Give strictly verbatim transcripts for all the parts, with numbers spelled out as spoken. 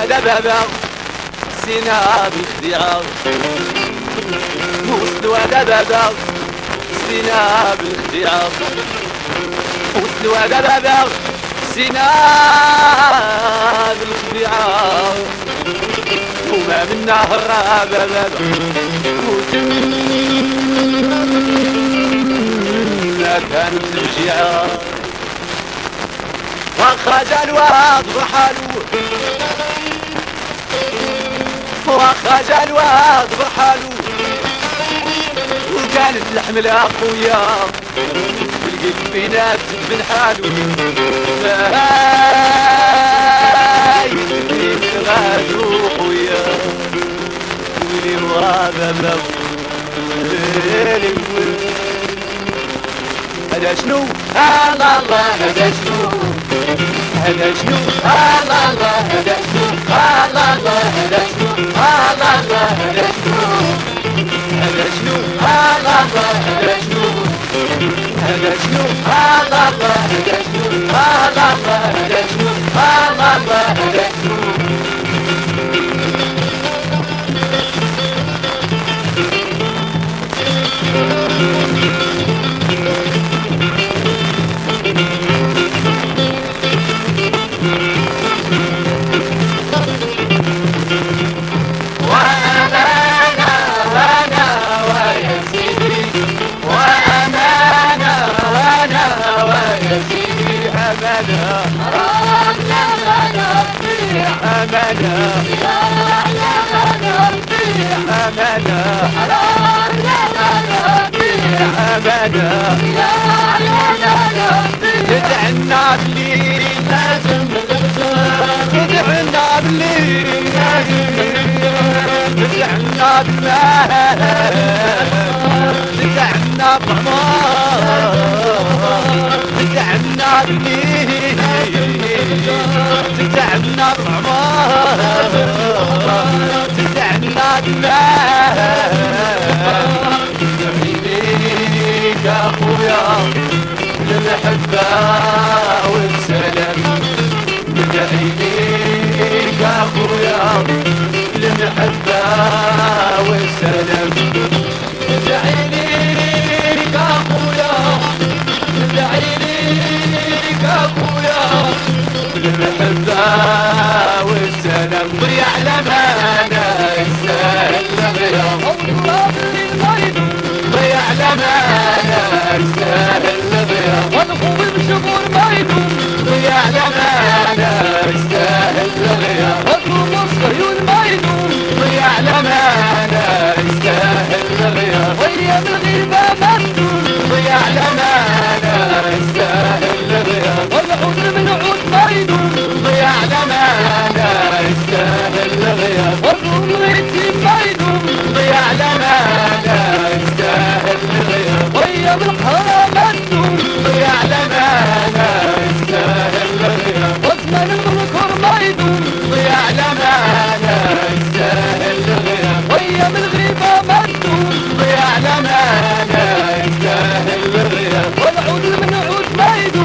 دبابة سينا بالخديعة وصلوا دبابة سينا بالخديعة وصلوا دبابة سينا بالخديعة وما منا هرابة بابا وتمنا كانت الجيعة وخرج الواد برحالو وخرج الواد برحالو وكانت الحملة قوية والقلب بينات بن حالو هاي غادو قوية ولي مغابة بلو هذا شنو الله الله هذا شنو هذا شنو الله الله هذا شنو الله الله هذا شنو الله الله هذا شنو هذا شنو الله الله هذا شنو هذا شنو الله الله هذا شنو الله الله هذا شنو الله الله هذا شنو أمانة يا يا نربيع أمانة حرام يا نربيع أمانة يا يا نربيع تدعنا بليل لازم تدعنا بليل تدعنا بمال تدعنا بعمار تدعنا بليل تدعنا بعمار تدعنا بمال تدعينيك اخويا للمحبة والسلام تدعينيك اخويا للمحبة والسلام تدعينيك اخويا تدعينيك اخويا للمحبة والسلام ضيع لمانا يستاهل غير الله للمريض ضيع لمانا يستاهل غير والخوف بشغل مريض ضيع لمانا يستاهل غير والخوف الصهيون مريض ضيع لمانا يستاهل غير وايام الغربة مفتون ضيع لمانا يستاهل غير والعود من عود مريض ضيع لمانا يستاهل غير والروم غيرتي مريض ضيع لمانا يستاهل غير وايام الحرام مفتون ضيع لمانا يستاهل غير وزمن المنكر مريض ضيع لمانا يستاهل غير وايام الغيبة مفتون ضيع لمانا يستاهل غير والعود من عود مريض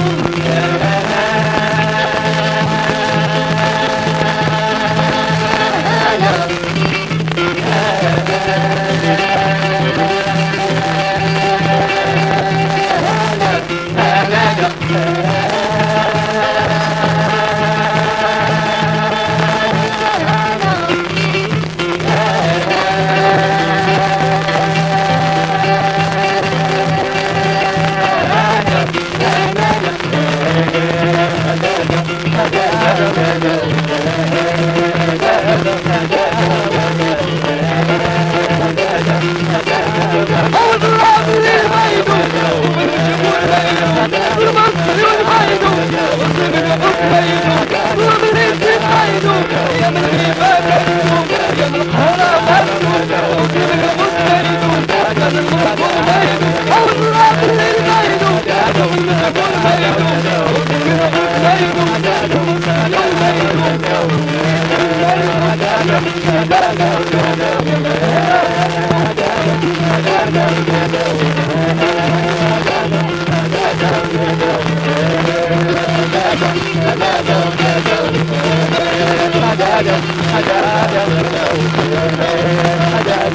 da da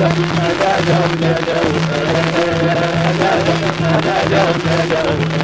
لا لا لا لا لا